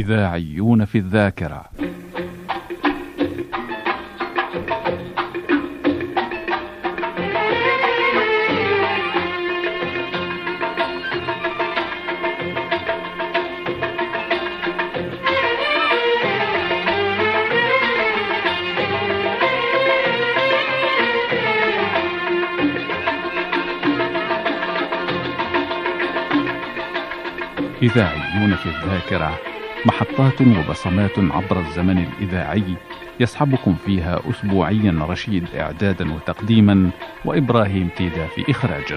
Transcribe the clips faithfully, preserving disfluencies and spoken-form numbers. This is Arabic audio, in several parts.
إذاعيون في الذاكرة. إذاعيون في الذاكرة، محطات وبصمات عبر الزمن الإذاعي يصحبكم فيها أسبوعيا رشيد إعدادا وتقديما، وإبراهيم تيدا في إخراجا.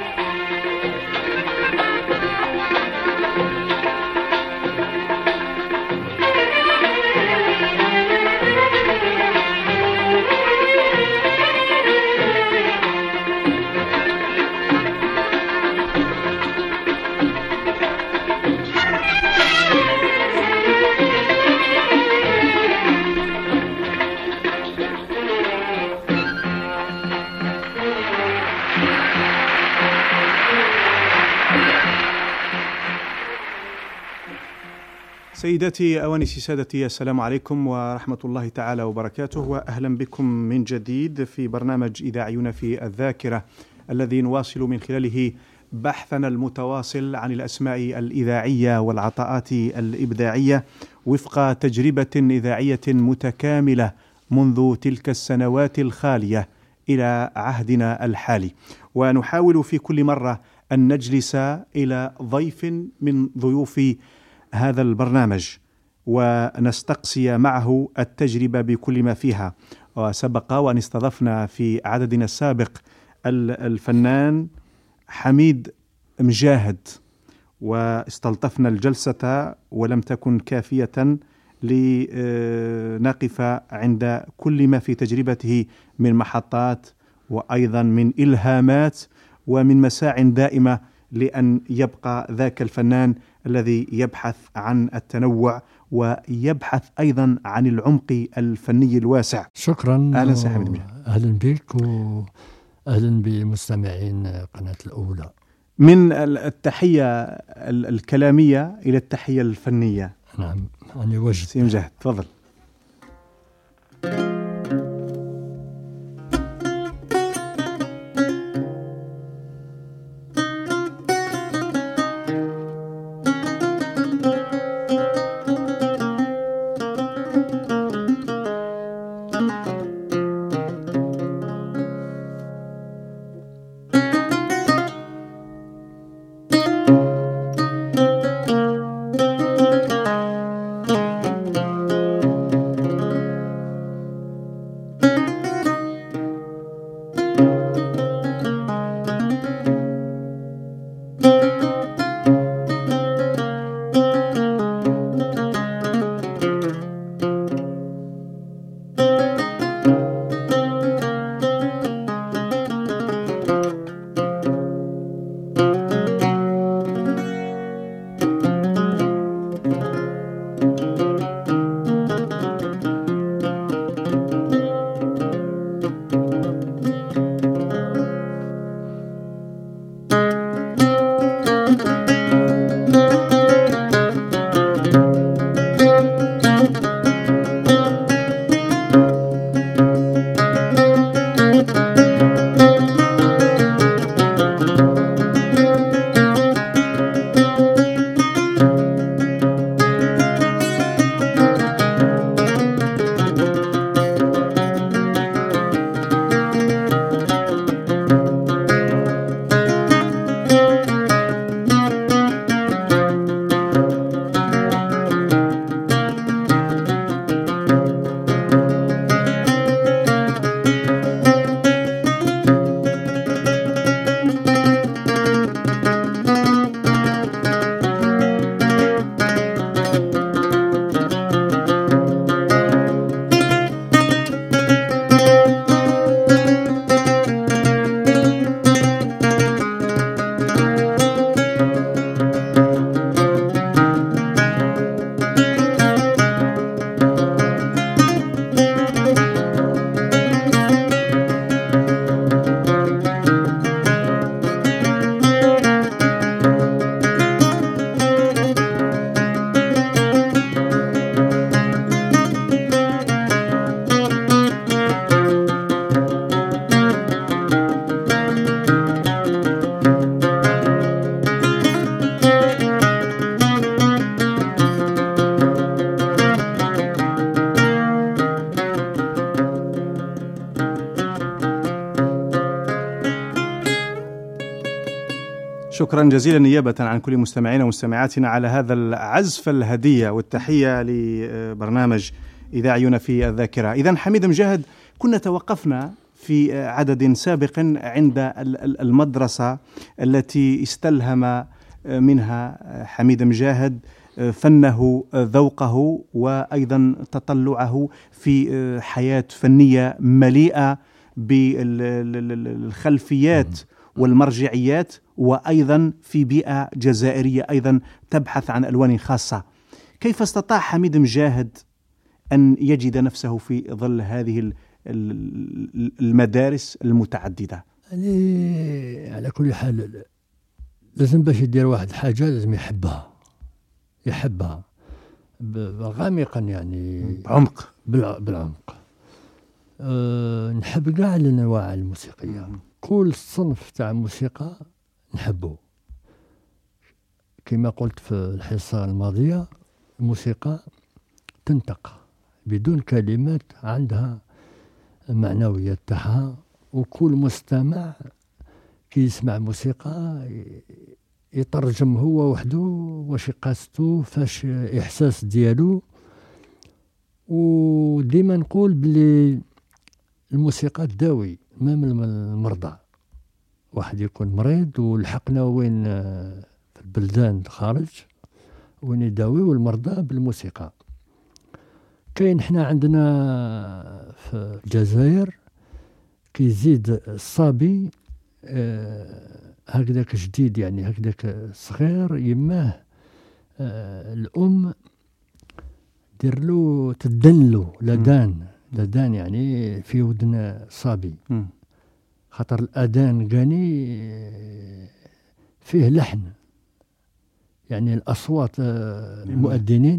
سيداتي أوانسي سادتي، السلام عليكم ورحمة الله تعالى وبركاته، وأهلا بكم من جديد في برنامج إذاعيون في الذاكرة الذي نواصل من خلاله بحثنا المتواصل عن الأسماء الإذاعية والعطاءات الإبداعية وفق تجربة إذاعية متكاملة منذ تلك السنوات الخالية إلى عهدنا الحالي. ونحاول في كل مرة أن نجلس إلى ضيف من ضيوف هذا البرنامج ونستقصي معه التجربة بكل ما فيها. وسبق وأن استضفنا في عددنا السابق الفنان حميد مجاهد، واستلطفنا الجلسة ولم تكن كافية لنقف عند كل ما في تجربته من محطات وأيضا من إلهامات ومن مساع دائمة لأن يبقى ذاك الفنان الذي يبحث عن التنوع ويبحث أيضا عن العمق الفني الواسع. شكرا. أهلا سهلا. أهلا بك وأهلا بمستمعين قناة الأولى. من التحية الكلامية إلى التحية الفنية. نعم، أنا وجد. سي مجاهد، تفضل. شكرا جزيلا نيابة عن كل مستمعينا ومستمعاتنا على هذا العزف الهدية والتحية لبرنامج إذاعينا في الذاكرة. إذن حميد مجاهد، كنا توقفنا في عدد سابق عند المدرسة التي استلهم منها حميد مجاهد فنه، ذوقه، وأيضا تطلعه في حياة فنية مليئة بالخلفيات والمرجعيات، وأيضا في بيئة جزائرية أيضا تبحث عن ألوان خاصة. كيف استطاع حميد مجاهد أن يجد نفسه في ظل هذه المدارس المتعددة؟ يعني على كل حال لازم باش يدير واحد حاجة لازم يحبها يحبها غامقا، يعني بعمق بالعمق. أه نحب كاع الأنواع الموسيقية، كل صنف تاع موسيقى نحبه. كما قلت في الحصة الماضية، الموسيقى تنطق بدون كلمات، عندها معنويات تاعها، وكل مستمع كي يسمع موسيقى يترجم هو وحده واش قاصته، فاش إحساس ديالو. وديما نقول بلي الموسيقى تداوي ما من المرضى. واحد يكون مريض ولحقنا وين في البلدان الخارج وين يداويو المرضى بالموسيقى. كاين حنا عندنا في الجزائر كيزيد الصبي آه هكذاك جديد، يعني هكذاك صغير، يماه آه الأم دير له تدن له لدان لدان يعني في ودن صبي، خاطر الأذان كاني فيه لحن، يعني الأصوات المؤذنين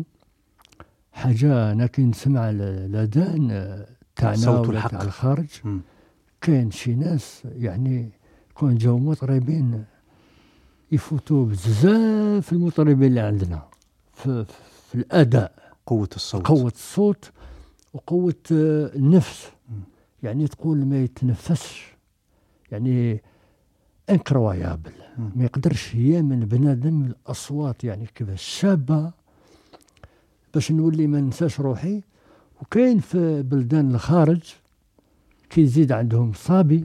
حاجة. أنا كي نسمع الأذان تاعنا ولا تاع الخارج، كاين شي ناس يعني كون جاو مطربين يفوتوا بزاف المطربين اللي عندنا في, في الأداء، قوة الصوت قوة الصوت وقوة النفس، يعني تقول ما يتنفسش، يعني انكرويابل، ما يقدرش يامن بنادم الأصوات يعني كذا الشابة باش نولي ما ننساش روحي. وكاين في بلدان الخارج كي يزيد عندهم صابي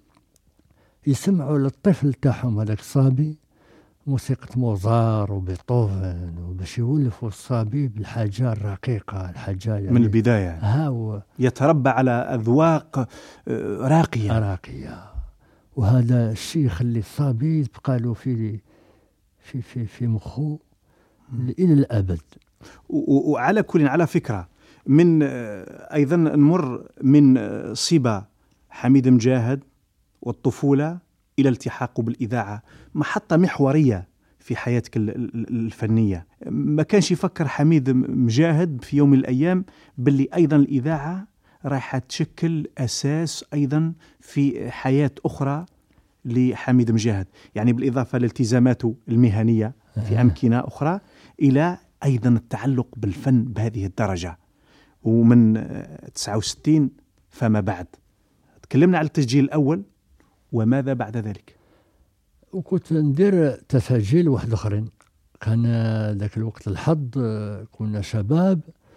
يسمعوا للطفل تاعهم هذاك الصابي موسيقى موزار وبيتهوفن، وباش يولفوا الصبي بالحاجة الرقيقة، الحاجة يعني من البداية هاو يتربى على أذواق راقية راقية. وهذا الشيء يخلي الصبي يبقى له في في في في مخه إلى الأبد. وعلى كل على فكرة من أيضا نمر من صبا حميد مجاهد والطفولة إلى التحاقه بالإذاعة، محطة محورية في حياتك الفنية. ما كانش يفكر حميد مجاهد في يوم من الأيام باللي أيضا الإذاعة راح تشكل أساس أيضا في حياة أخرى لحميد مجاهد، يعني بالإضافة لالتزاماته المهنية في أمكنة أخرى إلى أيضا التعلق بالفن بهذه الدرجة. ومن تسعة وستين فما بعد تكلمنا على التسجيل الأول، وماذا بعد ذلك؟ وكنت ندير تسجيل واحد اخرين، كان ذاك الوقت الحظ كنا شباب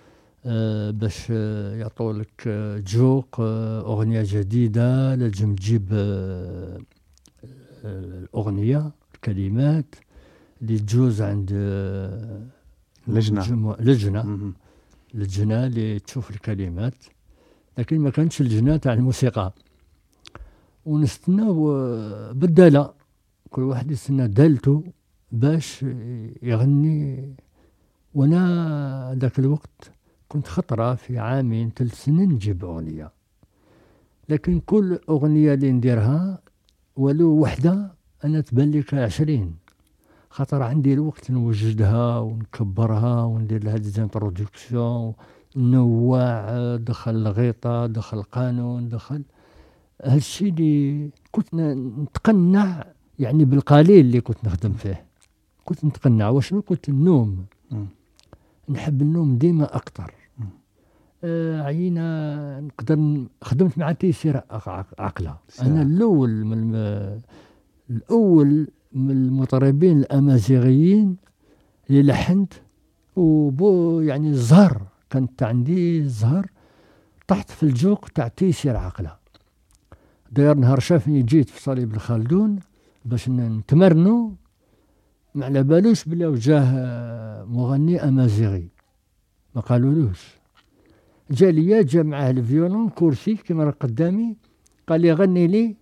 باش يعطوا لك جوق اغنيه جديده، لازم تجيب الاغنيه الكلمات اللي تجوز عند لجنه لجنه لجنه اللي تشوف الكلمات، لكن ما كانتش اللجنه تاع الموسيقى. ونستناو بالدالة، كل واحد يستنى دالته باش يغني. وانا ذاك الوقت كنت خطرة في عامين ثلاث سنين نجيب أغنية، لكن كل أغنية اللي نديرها ولو وحدة أنا تبان لك عشرين، خاطر عندي الوقت نوجدها ونكبرها وندير لها ديزانترودكسيون، نوع، دخل الغيطة، دخل القانون، دخل هالشي اللي كنت نتقنع يعني بالقليل اللي كنت نخدم فيه. كنت نتقنع وشنو؟ كنت النوم، م. نحب النوم ديما أكتر. آه عينا نقدر خدمت مع تيسير عقلة. أنا الأول من الأول من المطربين الأمازيغيين اللي لحنت، وبو يعني الزهر كانت عندي الزهر طحت في الجوق تاع تيسير عقله. داير نهار شافني جيت في صليب الخالدون باش نتمرنوا، ما على بالوش بلي وجاه مغني أمازيغي، ما قالولوش. جا ليا جا معاه الفيولون كرسي كما راه قدامي، قال لي غني لي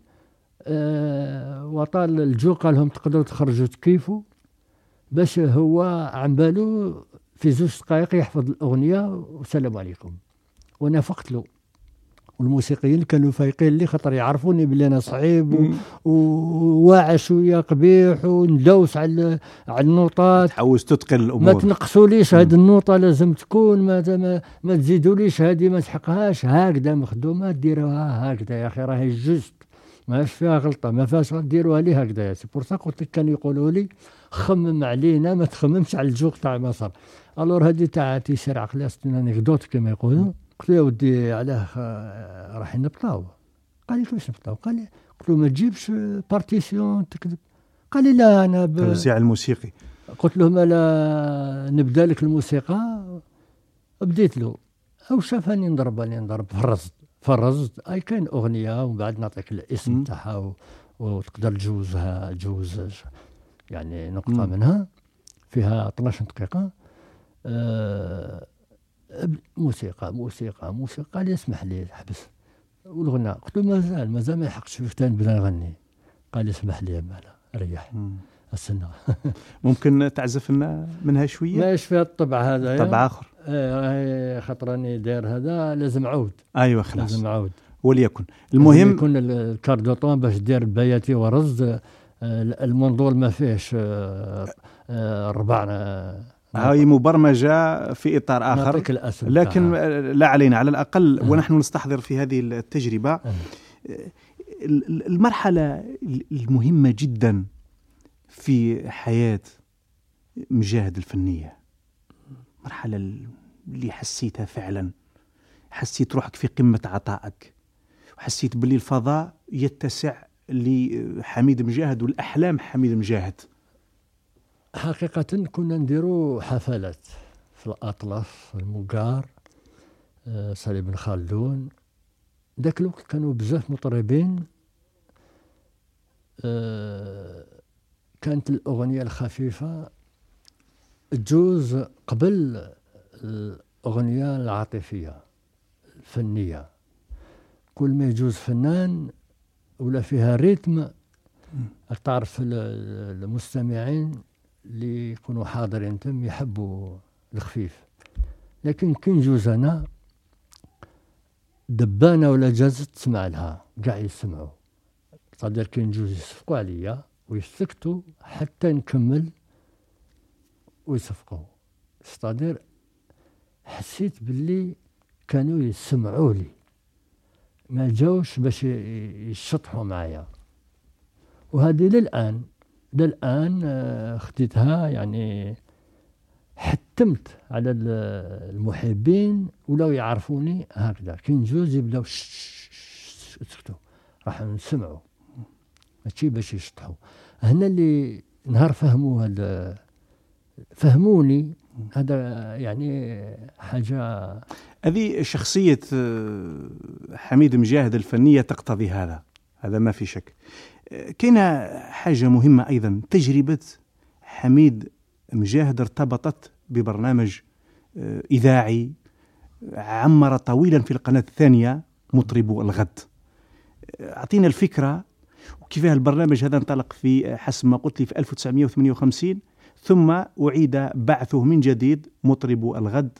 أه وطال الجو قال لهم تقدروا تخرجوا تكيفوا، باش هو عن بالو في زوج دقائق يحفظ الأغنية والسلام عليكم. وانا فقت له، والموسيقيين كانوا فايقين لي خاطر يعرفوني بلي انا صعيب وواعى شويه قبيح وندوس على على النوطات، تحوس تتقن الامور، ما تنقصوليش هذه النوطه لازم تكون، ما ما, ما تزيدوليش هذه ما تحقهاش، هكذا مخدومه ديروها هكذا يا اخي راهي جوست ماش فيها غلطه، ما فيهاش ديروها لي هكذا. سي بور سا قلت لك كانوا يقولوا لي خمم علينا ما تخممش على الجوق تاع مصر. الور هذه تاع تيسير عقلي انكدوت كما يقولوا. قلت له يا ودي علاه راح نبطاو؟ قال لي كيفاش نبطاو؟ قال لي قلت له ما تجيبش بارتيسيون تكذب. قال لي لا انا ب... توزيع الموسيقي. قلت له ما لا نبدا لك الموسيقى. بديت له او شافني نضرب اني نضرب فرزت فرزت اي كاين اغنيه ومن بعد نعطيك الاسم تاعها و... وتقدر تجوزها جوز يعني نقطه م. منها فيها اثنا عشر دقيقه. أه... موسيقى موسيقى موسيقى. قال لي اسمح لي حبس والغناء. قلت له مازال مازال ما يحقش فيك تاني نبدا نغني. قال لي اسمح لي مالا ريح السنة. ممكن تعزف لنا منها شويه؟ ماش فيها الطبع هذا طبع اخر آه خاطر راني داير هذا لازم عود. ايوه خلاص لازم عود وليكن المهم يكون الكاردوطون باش دير بياتي ورز. المنظور ما فيهش ربع. هاي مبرمجة في إطار آخر، لكن لا علينا على الأقل أه. ونحن نستحضر في هذه التجربة أه. المرحلة المهمة جدا في حياة مجاهد الفنية، مرحلة اللي حسيتها فعلا، حسيت روحك في قمة عطائك، وحسيت باللي الفضاء يتسع لحميد مجاهد والأحلام حميد مجاهد. حقيقة كنا نديروا حفلات في الأطلس المقار أه صليب بن خالدون. ذاك الوقت كانوا بزاف مطربين. أه كانت الأغنية الخفيفة تجوز قبل الأغنية العاطفية الفنية. كل ما يجوز فنان ولا فيها ريتم تعرف المستمعين اللي يكونوا حاضرين تم يحبوا الخفيف. لكن كي نجوز انا دبانه ولا جازت تسمع لها قاع يسمعوا، صدر كي نجوز يصفقوا عليا ويسكتوا حتى نكمل ويصفقوا. صدر حسيت باللي كانوا يسمعوا لي، ما جاوش باش يشطحوا معايا. وهذه للآن للآن خديتها يعني حتمت على المحبين ولو يعرفوني هكذا كي نجوز يبداو سكتوا راح نسمعوا ماشي باش يشطحوا. هنا اللي نهار فهموا هذا فهموني هذا يعني حاجة. هذه شخصية حميد مجاهد الفنية تقتضي هذا هذا ما في شك. كاينه حاجة مهمة أيضا، تجربة حميد مجاهد ارتبطت ببرنامج إذاعي عمر طويلا في القناة الثانية مطرب الغد. أعطينا الفكرة وكيف البرنامج هذا انطلق في حسب ما قلت لي في ألف وتسعمائة وثمانية وخمسين، ثم أعيد بعثه من جديد مطرب الغد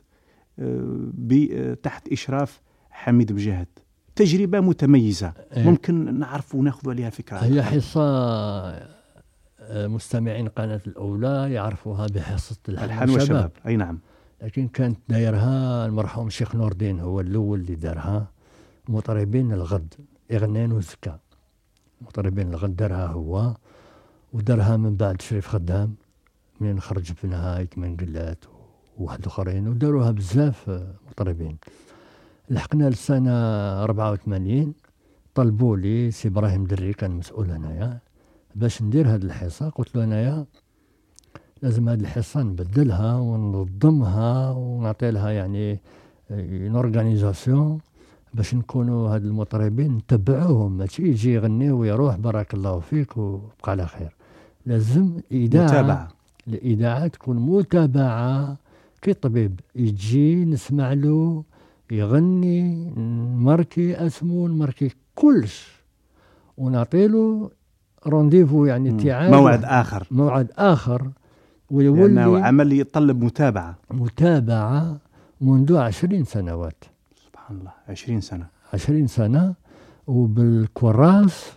تحت إشراف حميد مجاهد. تجربة متميزة ممكن نعرف وناخذ عليها فكرة. هي حصة مستمعين قناة الأولى يعرفوها بحصة الحان والشباب. أي نعم. لكن كانت دايرها المرحوم الشيخ نور الدين، هو الأول اللي دارها. مطربين الغد إغنان وزكا، مطربين الغد دارها هو، ودارها من بعد شريف خدام من خرج في نهاية من قلات وواحد آخرين، وداروها بزاف مطربين. لحقنا لسنة أربعة وثمانين طلبوا لي سي إبراهيم دري كان مسؤول هنايا، باش ندير هذه الحصة. قلت له أنايا لازم هذه الحصة نبدلها وننظمها ونعطي لها يعني اورغانيزاسيون باش نكونوا هاد المطربين نتبعوهم، ماشي يجي يغني ويروح بارك الله فيك وبقى على خير. لازم إذاعة متابعة. الإذاعة تكون متابعة. كي طبيب يجي نسمع له يغني، نماركي اسمه، نماركي كلش، ونعطي له رونديفو يعني اتعاد، موعد آخر موعد آخر ويولي لأنه عمل يطلب متابعة متابعة منذ عشرين سنوات. سبحان الله، عشرين سنة عشرين سنة وبالكراس،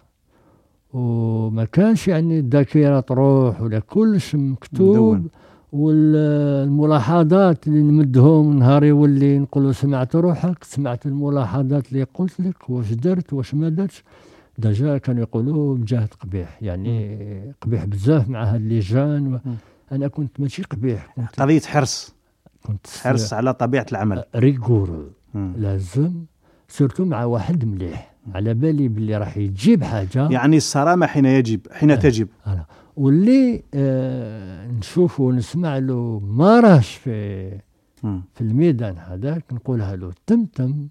وما كانش يعني الذاكرة تروح ولا كلش مكتوب مدون. والملاحظات اللي نمدهم نهار يولي نقولوا سمعت روحك، سمعت الملاحظات اللي قلت لك، واش درت واش ما درتش. دجا كانوا يقولوا مجاهد قبيح، يعني م. قبيح بزاف مع هاد اللجان و... أنا كنت ماشي قبيح، كنت قضية حرص، كنت حرص على طبيعة العمل، ريغور. لازم سورتو مع واحد مليح على بالي باللي راح يجيب حاجة، يعني الصرامة حين يجب حين آه. تجب آه. واللي آه نشوفه ونسمع له ما راش في م. في الميدان هذاك نقولها له تمتم.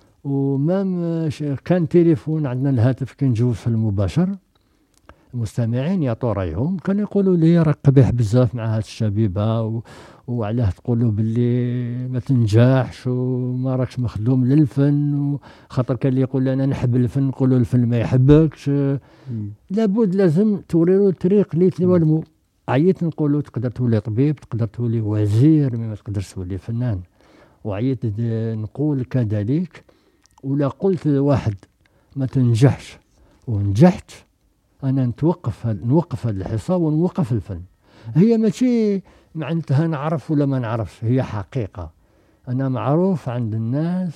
ومام كان تليفون عندنا الهاتف كان نجوز في المباشر، المستمعين يعطوا رايهم، كانوا يقولوا لي راك قبيح بزاف مع هاد الشبيبه و... وعلاه تقولوا باللي ما تنجحش وما راكش مخدوم للفن، وخاطر كان اللي يقول انا نحب الفن نقولوا الفن ما يحبكش. لابد لازم توري له الطريق اللي يتلمو. عييت نقولوا تقدر تولي طبيب، تقدر تولي وزير، ما تقدرش تولي فنان. وعييت نقول كذلك، ولا قلت لواحد ما تنجحش ونجحت أنا نتوقف نوقف هذه الحصة ونوقف الفن. هي ماشي معناتها نعرف ولا ما نعرفش، هي حقيقة. أنا معروف عند الناس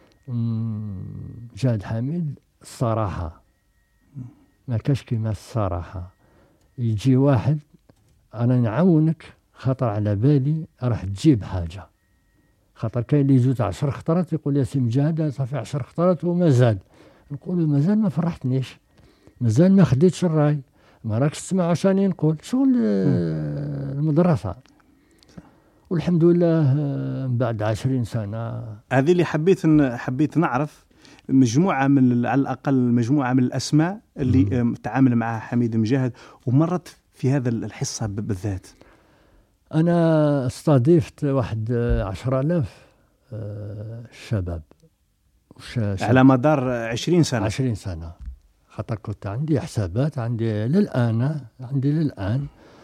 جاد حميد الصراحة، ما كاش كيما الصراحة. يجي واحد أنا نعاونك خطر على بالي راح تجيب حاجة، خاطر كاين اللي يزوج عشر خطرات يقول يا سي مجاهد صافي عشر خطرات وما زاد، نقول مازال ما فرحتنيش، مازال ما خديتش الراي، ما راكش تسمع عشاني نقول شغل المدرسة. والحمد لله من بعد عشرين سنة هذه اللي حبيت حبيت نعرف مجموعة من على الأقل مجموعة من الأسماء اللي م. تعامل معها حميد مجاهد ومرت في هذا الحصة بالذات. أنا استضيفت واحد عشرة آلاف شباب على مدار عشرين سنة. عشرين سنة، خاطر كنت عندي حسابات، عندي للآن عندي للآن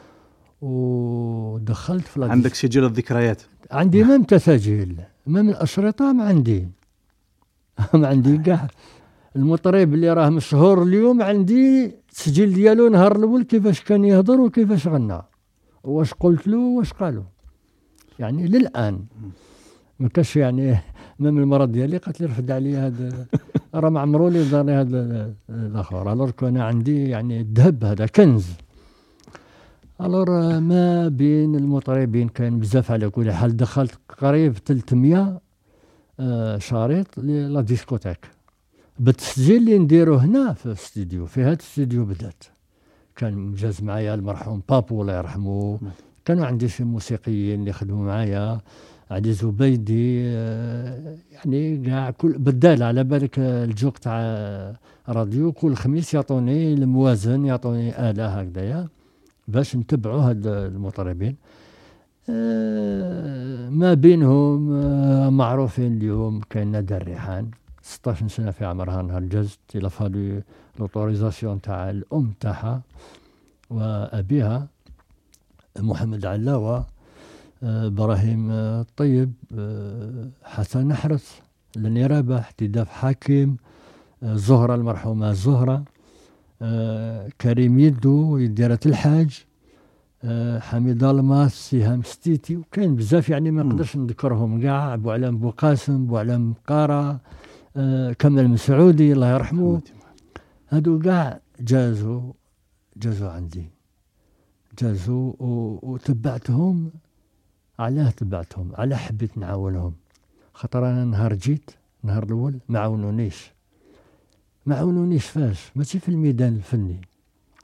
ودخلت في عندك سجل الذكريات؟ عندي مم تسجيل، مم الأشرطة ما عندي ما عندي كاع. المطرب اللي راه مشهور اليوم عندي تسجيل ديالو نهار الأول كيفاش كان يهضر وكيفاش غنى واش قلت له واش قالوا، يعني للآن ما كاش. يعني مم المرض ديالي قالت لي رفد علي هذا راه ما عمرو لي دارني هذا الاخر. الور كان عندي يعني الذهب هذا كنز. الور ما بين المطربين كان بزاف على كل حال. دخلت قريب ثلاثمية آه شريط لا ديسكوتيك بالتسجيل اللي نديرو هنا في الاستديو، في هذا الاستديو بدات. كان مجاز معايا المرحوم بابو الله يرحمه، كانوا عندي شي موسيقيين اللي خدموا معايا، علي زبيدي، يعني كاع كل بدال على بالك الجوق تاع راديو كل خميس يعطوني الموازن، يعطوني آلة هكذايا باش نتبعوا هاد المطربين. ما بينهم معروفين اليوم كاين نادى الريحان ستة عشر سنة في عمرها نهار الجاز، إلا فالو لوتوريزاسيون تاع الأم تاعها وأبيها محمد علاوة، إبراهيم الطيب، حسن نحرس، لني رابح، تداف حاكم، زهرة المرحومة زهرة، كريم يدو، يديرة الحاج، حميد الماس، سهام ستيتي، وكاين بزاف يعني ما نقدرش نذكرهم كاع. بو علام بو قاسم، بو علام قارة، كمال مسعودي الله يرحمه، هادو كاع جازوا جازوا عندي جازوا وتبعتهم. علاه تبعتهم؟ على حبيت نعاونهم، خاطر انا نهار جيت نهار الاول ما عاونونيش ما عاونونيش فاش ماشي في الميدان الفني.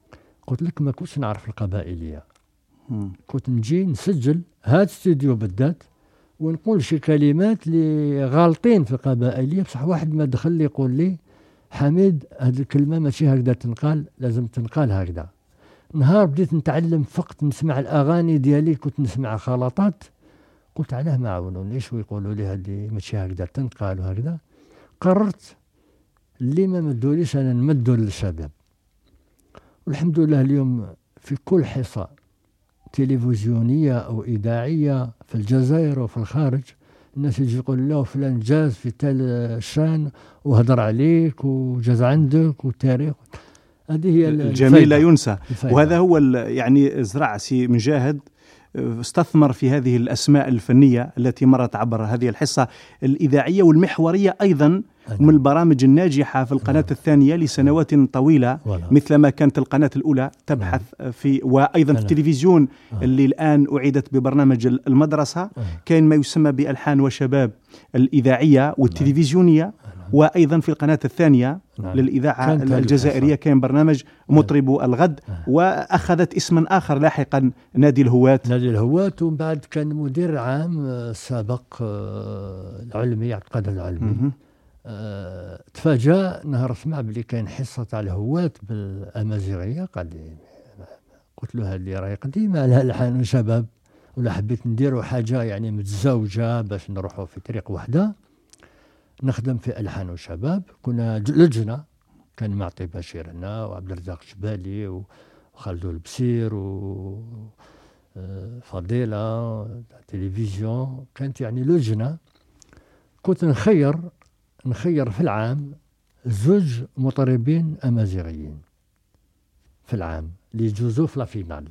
قلت لك ما كنتش نعرف القبائلية. كنت نجي نسجل هاد استوديو بالذات ونقول شي كلمات اللي غالطين في القبائلية، بصح واحد ما دخل لي يقول لي حميد هاد الكلمة ماشي هكذا تنقال، لازم تنقال هكذا. نهار بديت نتعلم فقط نسمع الأغاني ديالي كنت نسمع خلطات، قلت علاه ما عاونونيش ويقولوا لي هذه ماشي هكذا تنقال وهكذا. قررت اللي ما مدوليش أنا نمدو للشباب. والحمد لله اليوم في كل حصة تلفزيونية أو إذاعية في الجزائر وفي الخارج الناس يجي يقول له فلان جاز في تال الشان وهدر عليك وجاز عندك وتاريخ. هذه هي الجميل لا ينسى. الفايدة. وهذا هو يعني زرع سي مجاهد استثمر في هذه الأسماء الفنية التي مرت عبر هذه الحصة الإذاعية والمحورية أيضا من البرامج الناجحة في القناة الثانية لسنوات طويلة، مثلما كانت القناة الأولى تبحث في، وأيضا في التلفزيون اللي الآن أعيدت ببرنامج المدرسة، كان ما يسمى بألحان وشباب الإذاعية والتلفزيونية، وأيضا في القناة الثانية للإذاعة الجزائرية كان برنامج مطرب الغد، وأخذت اسما آخر لاحقا نادي الهواة. نادي الهواة، ومن بعد كان مدير عام سابق العلمي عبد العلمي. أه تفاجأ نهار سمع بلي كاين حصة تاع الهواة بالأمازيغية، قال لي، قلت له هذه راهي قديمة لها الحان شباب، ولا حبيت نديروا حاجة يعني متزوجة باش نروحوا في طريق واحدة نخدم في ألحان وشباب. كنا لجنة، كان معطي بشير هنا وعبد الرزاق جبالي وخالدو البسير وفضيلة تلفزيون، كانت يعني لجنة. كنت نخير نخير في العام زوج مطربين أمازيغيين في العام اللي يجوزوا في لا فينال.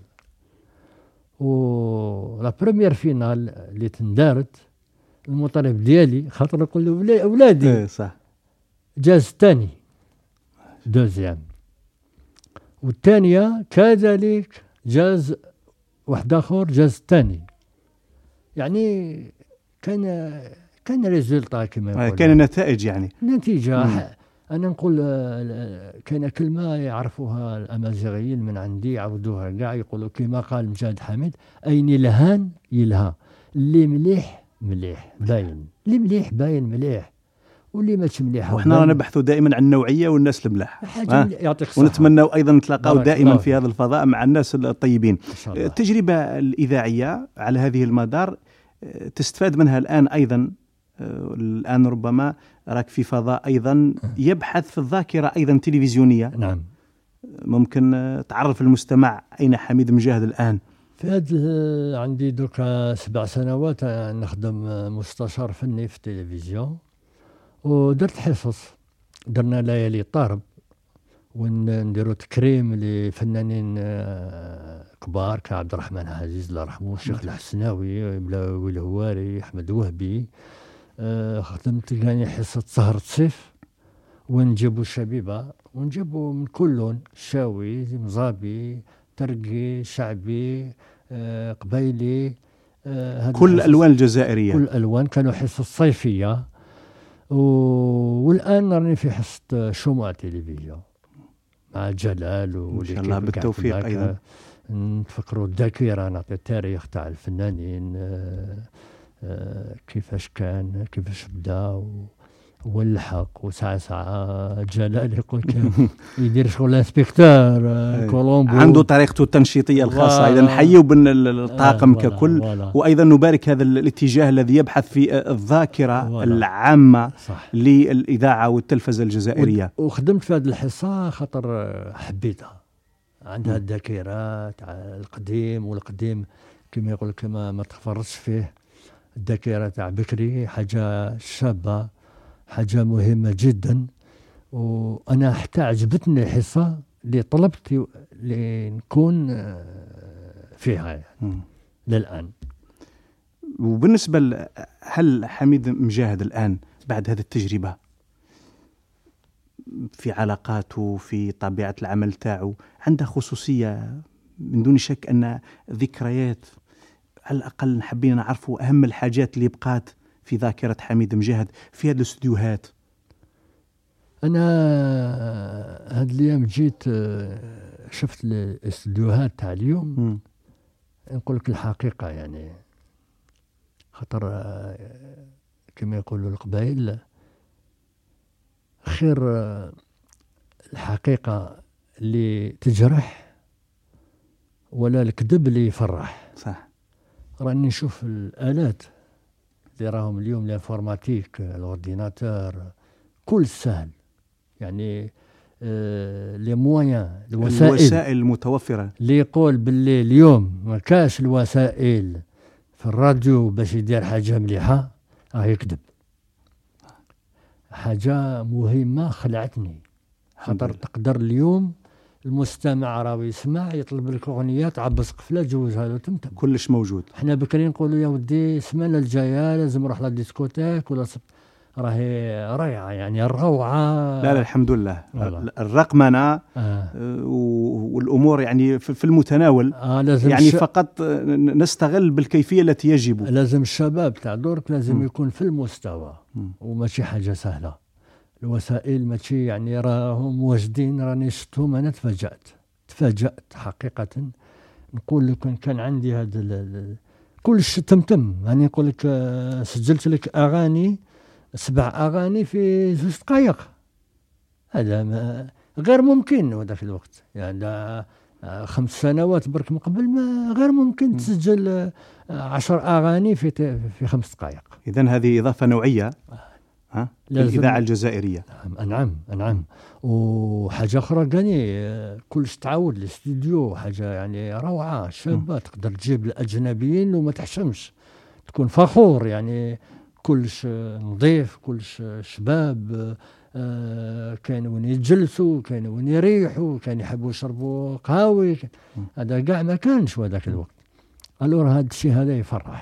و لا بريمير فينال اللي تندارت المطرب ديالي خاطر نقول له أولادي ايه صح جاز الثاني دوزيام، والثانية كذلك جاز واحد آخر جاز الثاني. يعني كان كان ريزولتا كما يقول، كان نتائج يعني نتيجة. مم. أنا نقول كان كلمة يعرفوها الأمازيغيين من عندي يعودوها كاع، يقولوا كما قال مجاهد حميد أين يلهان يلها، اللي مليح مليح باين، اللي مليح باين مليح، واللي ماشي مليح. وإحنا نبحثوا دائما عن النوعية والناس الملاح، يعطيك الصحة، ونتمنى أيضا نتلاقاو دائما في هذا الفضاء مع الناس الطيبين. التجربة الإذاعية على هذه المدار تستفاد منها الآن أيضا. الآن ربما راك في فضاء أيضا يبحث في الذاكرة أيضا تلفزيونية. نعم. ممكن تعرف المستمع أين حميد مجاهد الآن؟ في هذا عندي دوكا سبع سنوات نخدم مستشار فني في التلفزيون، ودرت حصص، درنا ليالي طرب ونديروا تكريم لفنانين كبار كعبد الرحمن عزيز الله يرحمه، الشيخ الحسناوي، بلاوي الهواري، أحمد وهبي. أه خدمت يعني حصة سهرة صيف ونجيبوا الشبيبة ونجيبوا من كل لون، شاوي مزابي ترقي شعبي أه قبيلي، أه كل الألوان الجزائرية، كل الألوان. كانوا حصة صيفية. والآن راني في حصة شموع تلفزيون مع جلال إن شاء الله بالتوفيق. أيضا نفكروا الذاكرة، نعطي التاريخ تاع الفنانين، أه أه كيفاش كان، كيفاش بدا والحق. وساعة ساعة جلال يقول يدير شغل انسبكتور كولومبو، عنده طريقته التنشيطية الخاصة. أيضا نحييه بالطاقم آه ككل ولا. وأيضا نبارك هذا الاتجاه الذي يبحث في الذاكرة ولا. العامة صح. للإذاعة والتلفزة الجزائرية. وخدمت في هذه الحصة خاطر حبيتها، عندها الذاكرة تاع القديم، والقديم كما يقول كما ما تخفرش فيه. الذاكرة تاع بكري حاجة شابة، حاجة مهمة جدا. وأنا حتى عجبتني الحصة اللي طلبت لنكون فيها يعني للآن. وبالنسبة هل حميد مجاهد الآن بعد هذه التجربة في علاقاته، في طبيعة العمل تاعه، عنده خصوصية من دون شك أن ذكريات على الأقل حابين نعرفوا أهم الحاجات اللي بقات في ذاكرة حميد مجاهد في هذه الاستديوهات؟ أنا هذه الأيام جيت شفت الاستديوهات تاع اليوم مم. نقول لك الحقيقة يعني خطر كما يقولوا القبائل خير الحقيقة اللي تجرح ولا الكذب اللي يفرح. صح. راني نشوف الآلات اللي راهم اليوم الانفورماتيك الاورديناتور كل سهل يعني آه لي مويان الوسائل الوسائل المتوفرة اللي يقول باللي اليوم ما كاش الوسائل في الراديو باش يدير حاجة مليحة راه يكذب. حاجة مهمة خلعتني خاطر تقدر اليوم المستمع راه يسمع يطلب لك اغنيه تعبس قفله جوزها له تمتم كلش موجود. احنا بكري نقولوا يا ودي السمانه الجايه لازم نروح للديسكوتيك ولا صب... راهي رائعه يعني الروعه. لا لا الحمد لله والله. الرقمنه آه. والامور يعني في المتناول آه لازم يعني الش... فقط نستغل بالكيفيه التي يجب. لازم الشباب تاع درك لازم م. يكون في المستوى م. وماشي حاجه سهله. الوسائل ماشي يعني راهم واجدين راني شفتهم انا تفاجأت تفاجأت حقيقه. نقول لك كان كان عندي هذا كلش تمتم يعني نقول لك سجلت لك اغاني سبع اغاني في زوج دقائق هذا غير ممكن وذاك الوقت يعني خمس سنوات برك من قبل ما غير ممكن تسجل عشر اغاني في في خمس دقائق. اذا هذه اضافه نوعيه ها الإذاعة الجزائرية. نعم نعم. وحاجة أخرى كاني كلش تعاود الاستوديو حاجة يعني روعة شابة تقدر تجيب الأجنبيين وما تحشمش تكون فخور يعني كلش نظيف كلش شباب آه كانوا وين يجلسوا كانوا وين يريحوا كانوا يحبوا يشربوا قهاوي هذا كاع ما كانش وذاك الوقت. ألور هذا الشيء هذا يفرح.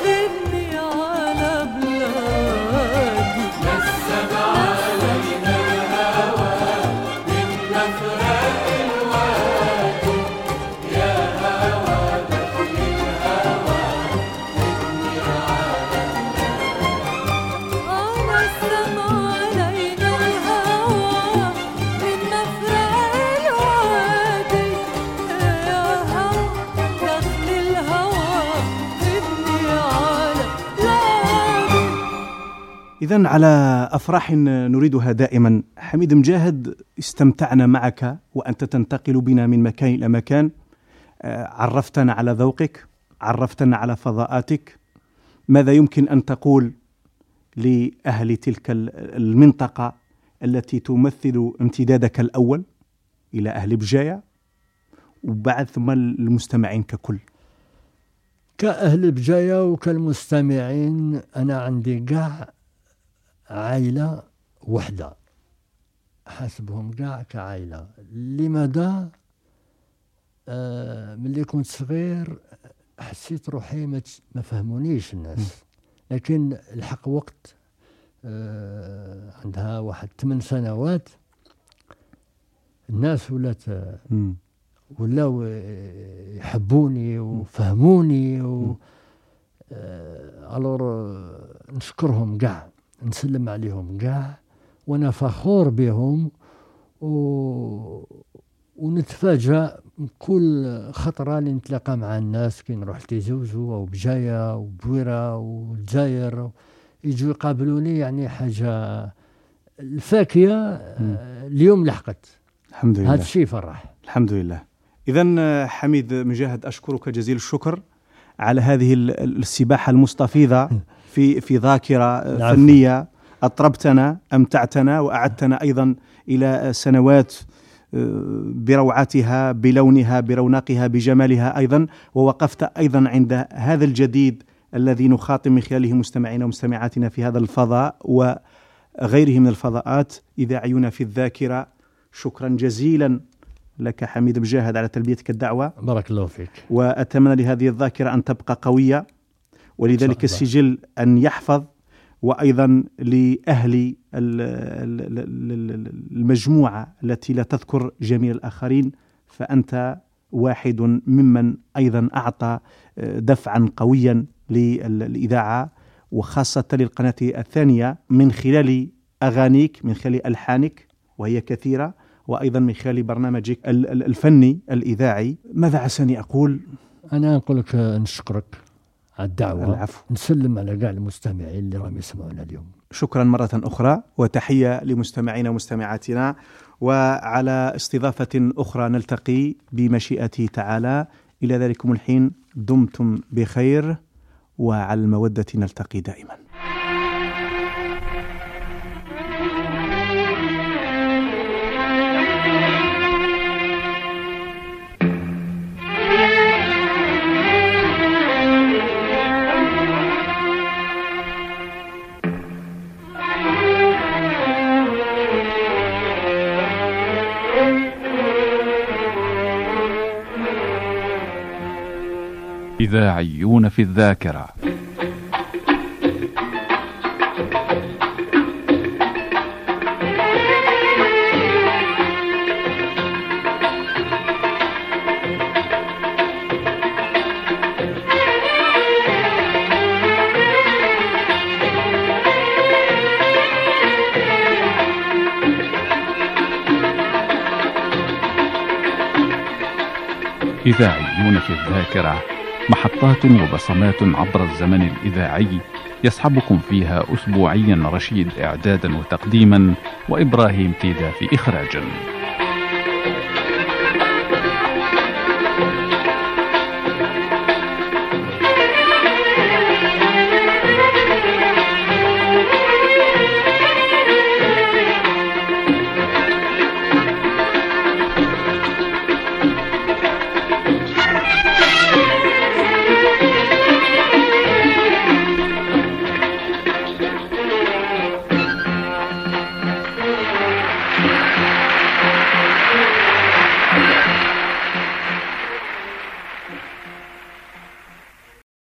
إذن على أفراح نريدها دائما. حميد مجاهد، استمتعنا معك وأنت تنتقل بنا من مكان إلى مكان، عرفتنا على ذوقك، عرفتنا على فضاءاتك. ماذا يمكن أن تقول لأهل تلك المنطقة التي تمثل امتدادك الأول إلى أهل بجاية، وبعد ثم المستمعين ككل؟ كأهل بجاية وكالمستمعين، أنا عندي قاع عائلة وحدة، حاسبهم قاع كعائلة. لماذا؟ آه ملي كنت صغير حسيت روحي ما فهمونيش الناس، لكن الحق وقت آه عندها واحد ثمان سنوات الناس ولات ولاو يحبوني وفهموني و آه الور نشكرهم قاع، نسلم عليهم قاع، وانا فخور بهم و... ونتفاجأ كل خطرة اللي نتلاقى مع الناس كي نروح لتيزوزو أو بجاية أو بويرة والجزائر، يجوا يقابلوني، يعني حاجة الفاكية اليوم لحقت. الحمد لله، هذا الشيء فرح. الحمد لله. إذن حميد مجاهد، أشكرك جزيل الشكر على هذه السباحة المستفيضة في في ذاكرة فنية. أطربتنا، أمتعتنا، وأعدتنا أيضا إلى سنوات بروعتها، بلونها، برونقها، بجمالها أيضا، ووقفت أيضا عند هذا الجديد الذي نخاطب من خلاله مستمعينا ومستمعاتنا في هذا الفضاء وغيره من الفضاءات. إذاعيون في الذاكرة، شكرا جزيلا لك حميد مجاهد على تلبيتك الدعوة. بارك الله فيك. وأتمنى لهذه الذاكرة أن تبقى قوية، ولذلك السجل أن يحفظ، وأيضا لأهل المجموعة التي لا تذكر جميع الآخرين، فأنت واحد ممن أيضا أعطى دفعا قويا للإذاعة، وخاصة للقناة الثانية، من خلال أغانيك، من خلال ألحانك وهي كثيرة، وأيضا من خلال برنامجك الفني الإذاعي. ماذا عساني أقول؟ أنا أقول لك نشكرك على الدعوة. العفو. نسلم على كاع المستمعين اللي راهم يسمعونا اليوم. شكرا مرة أخرى، وتحية لمستمعينا ومستمعاتنا، وعلى استضافة أخرى نلتقي بمشيئته تعالى. إلى ذلكم الحين دمتم بخير، وعلى المودة نلتقي دائما. إذاعيون في الذاكرة. إذاعيون في الذاكرة، محطات وبصمات عبر الزمن الإذاعي، يصحبكم فيها أسبوعيا رشيد إعدادا وتقديما، وإبراهيم تيدا في إخراجا.